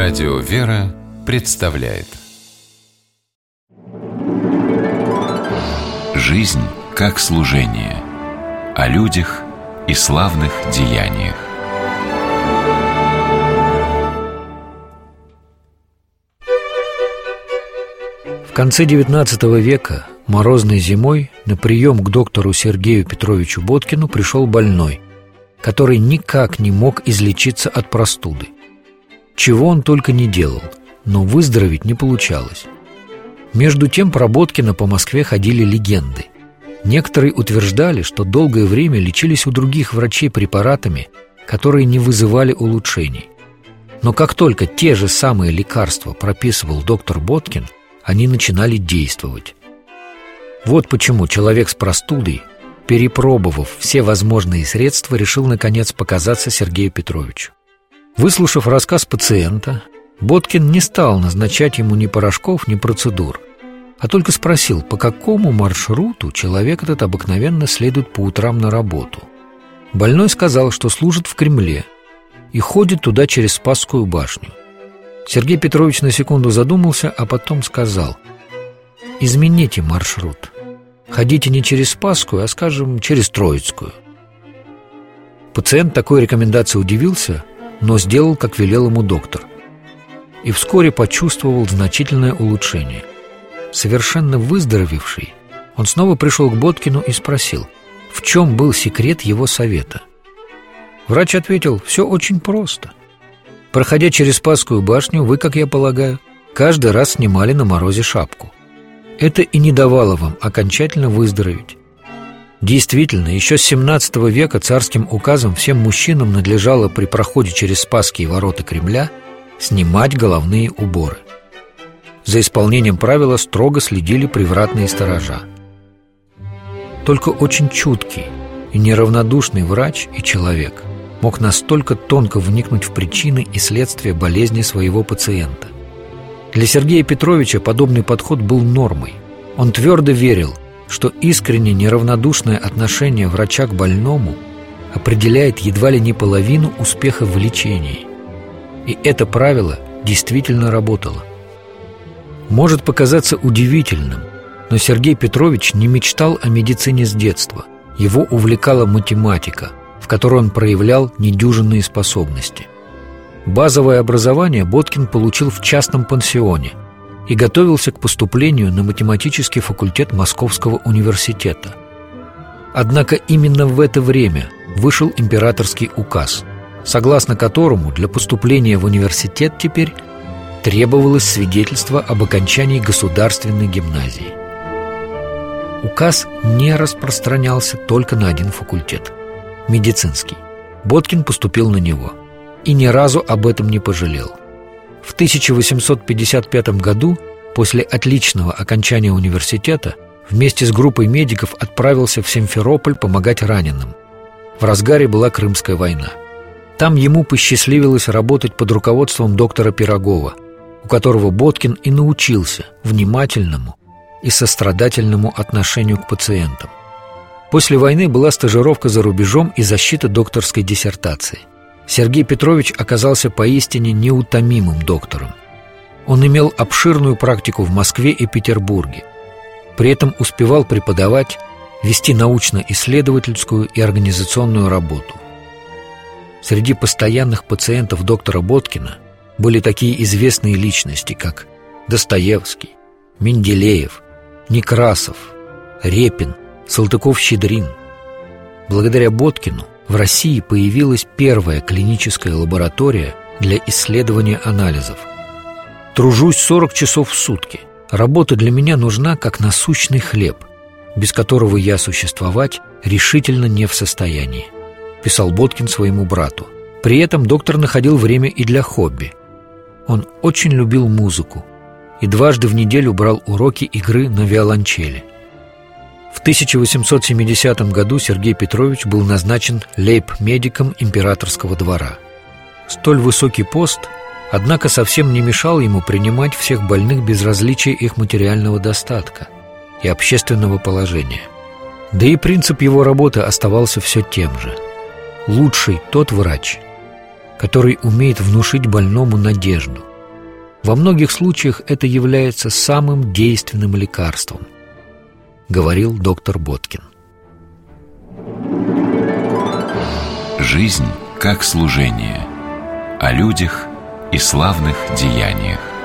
Радио «Вера» представляет «Жизнь как служение» о людях и славных деяниях. В конце XIX века морозной зимой на прием к доктору Сергею Петровичу Боткину пришел больной, который никак не мог излечиться от простуды. Чего он только не делал, но выздороветь не получалось. Между тем про Боткина по Москве ходили легенды. Некоторые утверждали, что долгое время лечились у других врачей препаратами, которые не вызывали улучшений. Но как только те же самые лекарства прописывал доктор Боткин, они начинали действовать. Вот почему человек с простудой, перепробовав все возможные средства, решил наконец показаться Сергею Петровичу. Выслушав рассказ пациента, Боткин не стал назначать ему ни порошков, ни процедур, а только спросил, по какому маршруту человек этот обыкновенно следует по утрам на работу. Больной сказал, что служит в Кремле и ходит туда через Спасскую башню. Сергей Петрович на секунду задумался, а потом сказал: «Измените маршрут. Ходите не через Спасскую, а, скажем, через Троицкую». Пациент такой рекомендации удивился, но сделал, как велел ему доктор, и вскоре почувствовал значительное улучшение. Совершенно выздоровевший, он снова пришел к Боткину и спросил, в чем был секрет его совета. Врач ответил: «Все очень просто. Проходя через Спасскую башню, вы, как я полагаю, каждый раз снимали на морозе шапку. Это и не давало вам окончательно выздороветь. Действительно, еще с XVII века царским указом всем мужчинам надлежало при проходе через Спасские ворота Кремля снимать головные уборы. За исполнением правила строго следили привратные сторожа. Только очень чуткий и неравнодушный врач и человек мог настолько тонко вникнуть в причины и следствия болезни своего пациента. Для Сергея Петровича подобный подход был нормой. Он твердо верил, что искренне неравнодушное отношение врача к больному определяет едва ли не половину успеха в лечении. И это правило действительно работало. Может показаться удивительным, но Сергей Петрович не мечтал о медицине с детства. Его увлекала математика, в которой он проявлял недюжинные способности. Базовое образование Боткин получил в частном пансионе и готовился к поступлению на математический факультет Московского университета. Однако именно в это время вышел императорский указ, согласно которому для поступления в университет теперь требовалось свидетельство об окончании государственной гимназии. Указ не распространялся только на один факультет – медицинский. Боткин поступил на него и ни разу об этом не пожалел. В 1855 году, после отличного окончания университета, вместе с группой медиков отправился в Симферополь помогать раненым. В разгаре была Крымская война. Там ему посчастливилось работать под руководством доктора Пирогова, у которого Боткин и научился внимательному и сострадательному отношению к пациентам. После войны была стажировка за рубежом и защита докторской диссертации. Сергей Петрович оказался поистине неутомимым доктором. Он имел обширную практику в Москве и Петербурге. При этом успевал преподавать, вести научно-исследовательскую и организационную работу. Среди постоянных пациентов доктора Боткина были такие известные личности, как Достоевский, Менделеев, Некрасов, Репин, Салтыков-Щедрин. Благодаря Боткину в России появилась первая клиническая лаборатория для исследования анализов. «Тружусь 40 часов в сутки. Работа для меня нужна, как насущный хлеб, без которого я существовать решительно не в состоянии», писал Боткин своему брату. При этом доктор находил время и для хобби. Он очень любил музыку и дважды в неделю брал уроки игры на виолончели. В 1870 году Сергей Петрович был назначен лейб-медиком императорского двора. Столь высокий пост, однако, совсем не мешал ему принимать всех больных без различия их материального достатка и общественного положения. Да и принцип его работы оставался все тем же. Лучший тот врач, который умеет внушить больному надежду, Во многих случаях это является самым действенным лекарством, говорил доктор Боткин. Жизнь как служение. О людях и славных деяниях.